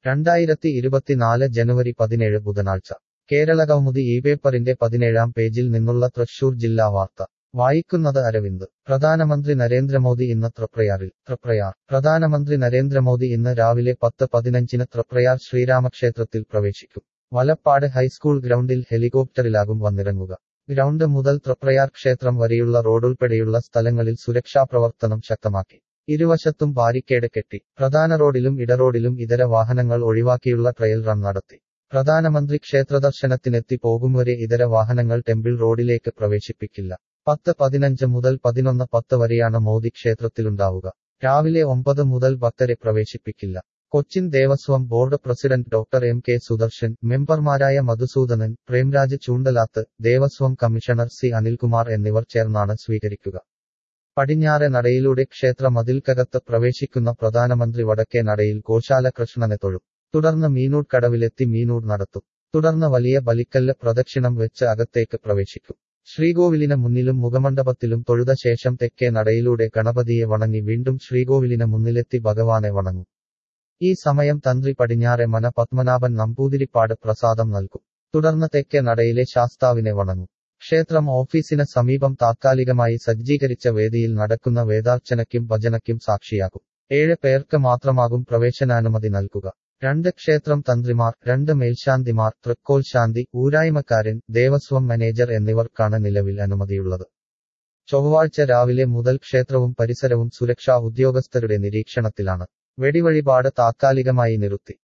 2024 ജനുവരി 17 ബുധനാഴ്ച കേരളകൗമുദി ഈ പേപ്പറിന്റെ 17-ാം പേജിൽ നിന്നുള്ള തൃശൂർ ജില്ലാ വാർത്ത വായിക്കുന്നത് അരവിന്ദ്. പ്രധാനമന്ത്രി നരേന്ദ്രമോദി ഇന്ന് തൃപ്രയാറിൽ. പ്രധാനമന്ത്രി നരേന്ദ്രമോദി ഇന്ന് രാവിലെ 10:15 തൃപ്രയാർ ശ്രീരാമക്ഷേത്രത്തിൽ പ്രവേശിക്കും. വലപ്പാട് ഹൈസ്കൂൾ ഗ്രൗണ്ടിൽ ഹെലികോപ്റ്ററിലാകും വന്നിറങ്ങുക. ഗ്രൗണ്ട് മുതൽ തൃപ്രയാർ ക്ഷേത്രം വരെയുള്ള റോഡുൾപ്പെടെയുള്ള സ്ഥലങ്ങളിൽ സുരക്ഷാപ്രവർത്തനം ശക്തമാക്കി. ഇരുവശത്തും ബാരിക്കേഡ് കെട്ടി. പ്രധാന റോഡിലും ഇടറോഡിലും ഇതര വാഹനങ്ങൾ ഒഴിവാക്കിയുള്ള ട്രയൽ റൺ നടത്തി. പ്രധാനമന്ത്രി ക്ഷേത്രദർശനത്തിനെത്തി പോകുംവരെ ഇതര വാഹനങ്ങൾ ടെമ്പിൾ റോഡിലേക്ക് പ്രവേശിപ്പിക്കില്ല. 10:15 മുതൽ 11:10 വരെയാണ് മോദി ക്ഷേത്രത്തിലുണ്ടാവുക. രാവിലെ 9 മുതൽ ഭക്തരെ പ്രവേശിപ്പിക്കില്ല. Cochin Devaswom board president doctor M.K. Sudarshan, മെമ്പർമാരായ മധുസൂദനൻ, പ്രേംരാജ് ചൂണ്ടലാത്ത്, ദേവസ്വം കമ്മീഷണർ C. അനിൽകുമാർ എന്നിവർ ചേർന്നാണ് സ്വീകരിക്കുക. പടിഞ്ഞാറെ നടയിലൂടെ ക്ഷേത്ര മതിൽക്കകത്ത് പ്രവേശിക്കുന്ന പ്രധാനമന്ത്രി വടക്കേ നടയിൽ ഗോശാല കൃഷ്ണനെ തൊഴും. തുടർന്ന് മീനൂർ കടവിലെത്തി മീനൂർ നടത്തും. തുടർന്ന് വലിയ ബലിക്കല്ല് പ്രദക്ഷിണം വെച്ച് അകത്തേക്ക് പ്രവേശിക്കും. ശ്രീകോവിലിന് മുന്നിലും മുഖമണ്ഡപത്തിലും തൊഴുത ശേഷം തെക്കേ നടയിലൂടെ ഗണപതിയെ വണങ്ങി വീണ്ടും ശ്രീകോവിലിന് മുന്നിലെത്തി ഭഗവാനെ വണങ്ങും. ഈ സമയം തന്ത്രി പടിഞ്ഞാറെ മന പത്മനാഭൻ നമ്പൂതിരിപ്പാട് പ്രസാദം നൽകും. തുടർന്ന് തെക്കേ നടയിലെ ശാസ്താവിനെ വണങ്ങും. ക്ഷേത്രം ഓഫീസിന് സമീപം താത്കാലികമായി സജ്ജീകരിച്ച വേദിയിൽ നടക്കുന്ന വേദാർച്ചനയ്ക്കും ഭജനയ്ക്കും സാക്ഷിയാകും. 7 പേർക്ക് മാത്രമാകും പ്രവേശനാനുമതി നൽകുക. 2 ക്ഷേത്രം തന്ത്രിമാർ, 2 മേൽശാന്തിമാർ, തൃക്കോൽ ശാന്തി, ഊരായ്മക്കാരൻ, ദേവസ്വം മാനേജർ എന്നിവർക്കാണ് നിലവിൽ അനുമതിയുള്ളത്. ചൊവ്വാഴ്ച രാവിലെ മുതൽ ക്ഷേത്രവും പരിസരവും സുരക്ഷാ ഉദ്യോഗസ്ഥരുടെ നിരീക്ഷണത്തിലാണ്. വെടിവഴിപാട് താത്കാലികമായി നിർത്തി.